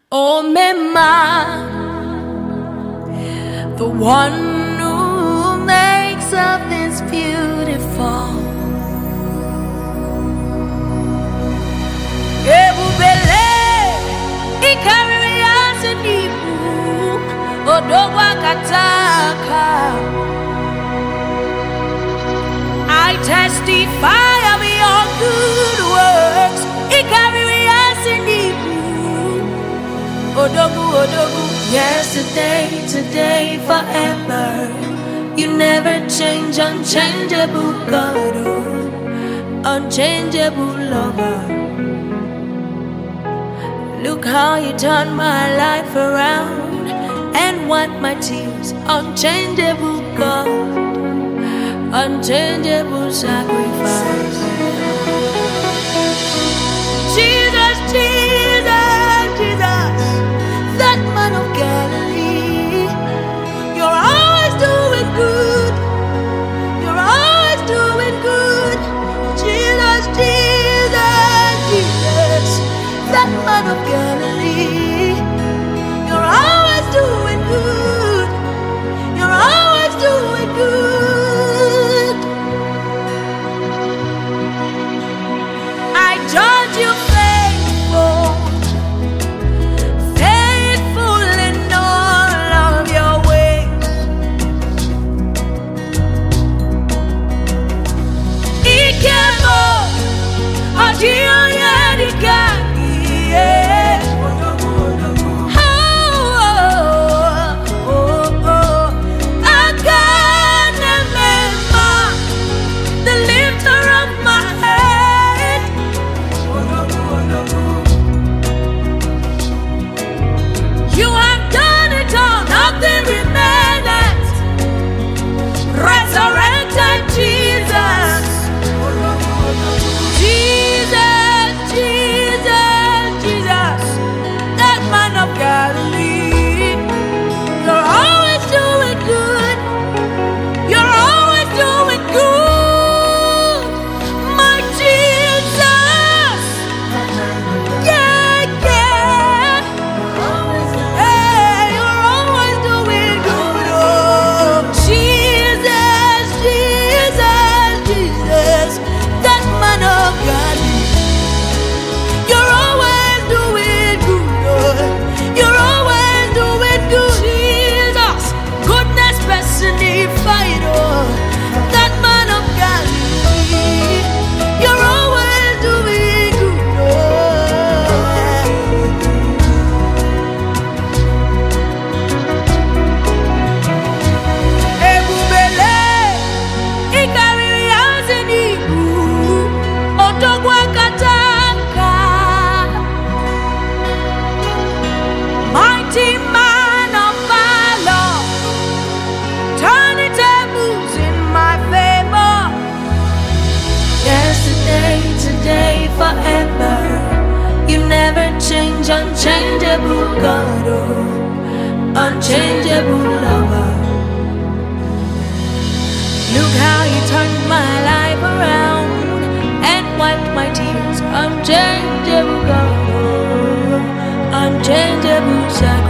Oh, Mema, the one who makes of this beautiful. Ebubele, ikariri asenibu, odogwa kataka. I testify of your good works. Ikariri asenibu, odogu, odogu. Yesterday, today, forever. You never change, unchangeable God, oh, unchangeable lover. Look how you turned my life around and wiped my tears. Unchangeable God, unchangeable sacrifice. Jesus, Jesus, Jesus, that man of Galilee. You're always doing good. You're always doing good. Jesus, Jesus, Jesus, that man of Galilee. You're always doing good. You're always doing good. I judge you faithful, faithful in all of your ways. Ikemo, adiyo yedikaki, yeah. The lifter of my head. You have done it all, nothing remaineth. Resurrected Jesus. Jesus, Jesus, Jesus, that man of Galilee. You're always doing good. You're always doing good. My Jesus. Yeah, yeah. Hey, you're always doing good. Oh, Jesus, Jesus, Jesus, that man of God. You're always doing good. You're always doing good. Jesus, goodness personified. Oh, that man of Galilee. You're always doing good. Ebubele, ikariri asenibu, odogwa kataka. Mighty man of valor, turning tables in my favor. Yesterday, today, forever. You never change, unchangeable God, oh, unchangeable lover. Look how you turned my life around and wiped my tears. Unchangeable God, oh, unchangeable sacrifice.